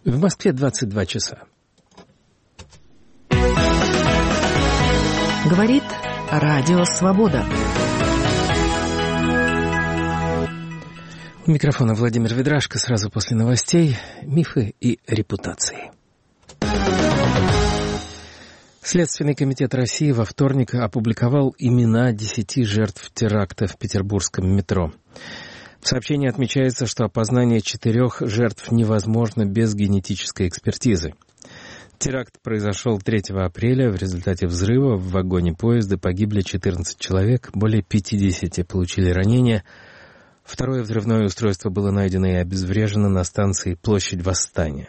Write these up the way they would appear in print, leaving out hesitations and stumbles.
В Москве 22 часа. Говорит Радио Свобода. У микрофона Владимир Ведрашко. Сразу после новостей «Мифы и репутации». Следственный комитет России во вторник опубликовал имена 10 жертв теракта в петербургском метро. В сообщении отмечается, что опознание 4 жертв невозможно без генетической экспертизы. Теракт произошел 3 апреля. В результате взрыва в вагоне поезда погибли 14 человек, более 50 получили ранения. Второе взрывное устройство было найдено и обезврежено на станции Площадь Восстания.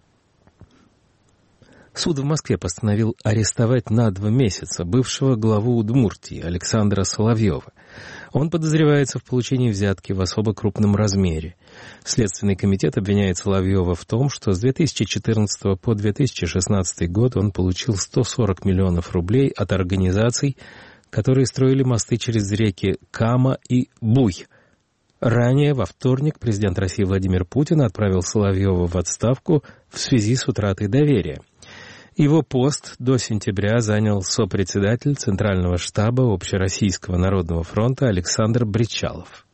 Суд в Москве постановил арестовать на 2 месяца бывшего главу Удмуртии Александра Соловьева. Он подозревается в получении взятки в особо крупном размере. Следственный комитет обвиняет Соловьева в том, что с 2014 по 2016 год он получил 140 миллионов рублей от организаций, которые строили мосты через реки Кама и Буй. Ранее, во вторник, президент России Владимир Путин отправил Соловьева в отставку в связи с утратой доверия. Его пост до сентября занял сопредседатель Центрального штаба Общероссийского народного фронта Александр Бричалов.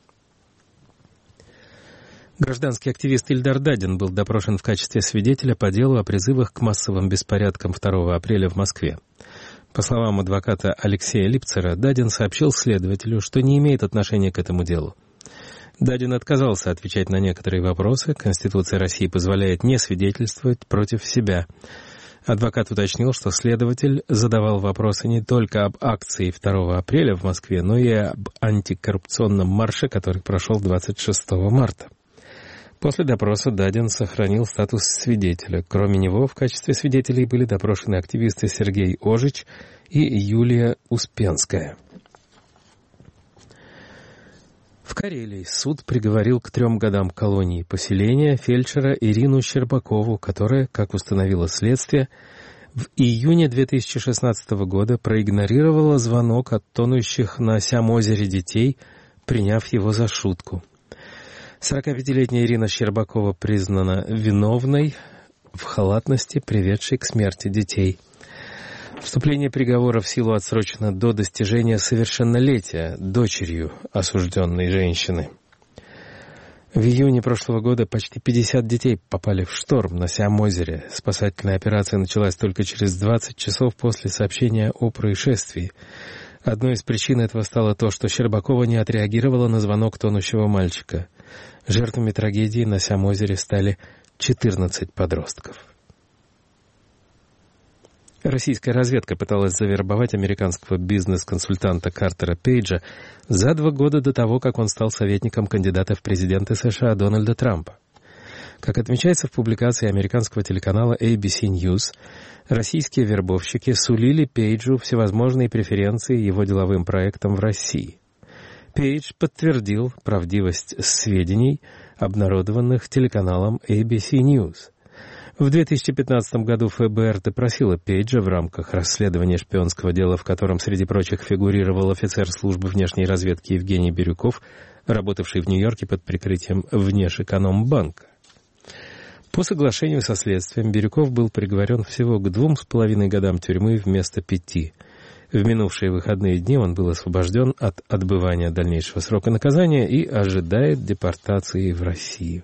Гражданский активист Ильдар Дадин был допрошен в качестве свидетеля по делу о призывах к массовым беспорядкам 2 апреля в Москве. По словам адвоката Алексея Липцера, Дадин сообщил следователю, что не имеет отношения к этому делу. Дадин отказался отвечать на некоторые вопросы. Конституция России позволяет не свидетельствовать против себя. Адвокат уточнил, что следователь задавал вопросы не только об акции 2 апреля в Москве, но и об антикоррупционном марше, который прошел 26 марта. После допроса Дадин сохранил статус свидетеля. Кроме него, в качестве свидетелей были допрошены активисты Сергей Ожич и Юлия Успенская. В Карелии суд приговорил к 3 годам колонии поселения фельдшера Ирину Щербакову, которая, как установило следствие, в июне 2016 года проигнорировала звонок от тонущих на Сям-озере детей, приняв его за шутку. 45-летняя Ирина Щербакова признана виновной в халатности, приведшей к смерти детей. Вступление приговора в силу отсрочено до достижения совершеннолетия дочерью осужденной женщины. В июне прошлого года почти 50 детей попали в шторм на Сям-озере. Спасательная операция началась только через 20 часов после сообщения о происшествии. Одной из причин этого стало то, что Щербакова не отреагировала на звонок тонущего мальчика. Жертвами трагедии на Сям-озере стали 14 подростков. Российская разведка пыталась завербовать американского бизнес-консультанта Картера Пейджа за 2 года до того, как он стал советником кандидата в президенты США Дональда Трампа. Как отмечается в публикации американского телеканала ABC News, российские вербовщики сулили Пейджу всевозможные преференции его деловым проектам в России. Пейдж подтвердил правдивость сведений, обнародованных телеканалом ABC News. В 2015 году ФБР допросило Пейджа в рамках расследования шпионского дела, в котором, среди прочих, фигурировал офицер службы внешней разведки Евгений Бирюков, работавший в Нью-Йорке под прикрытием Внешэкономбанка. По соглашению со следствием Бирюков был приговорен всего к 2,5 годам тюрьмы вместо 5. В минувшие выходные дни он был освобожден от отбывания дальнейшего срока наказания и ожидает депортации в Россию.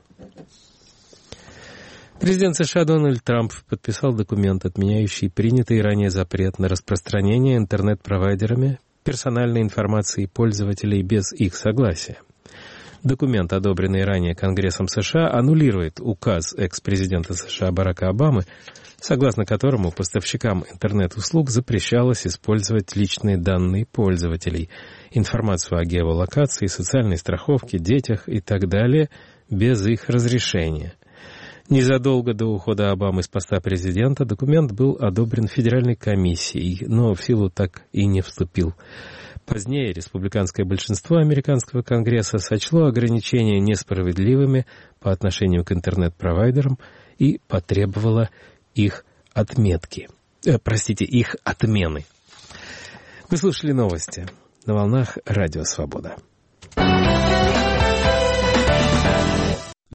Президент США Дональд Трамп подписал документ, отменяющий принятый ранее запрет на распространение интернет-провайдерами персональной информации пользователей без их согласия. Документ, одобренный ранее Конгрессом США, аннулирует указ экс-президента США Барака Обамы, согласно которому поставщикам интернет-услуг запрещалось использовать личные данные пользователей, информацию о геолокации, социальной страховке, детях и так далее без их разрешения. Незадолго до ухода Обамы с поста президента документ был одобрен Федеральной комиссией, но в силу так и не вступил. Позднее республиканское большинство американского Конгресса сочло ограничения несправедливыми по отношению к интернет-провайдерам и потребовало их их отмены. Вы слушали новости на волнах Радио Свобода.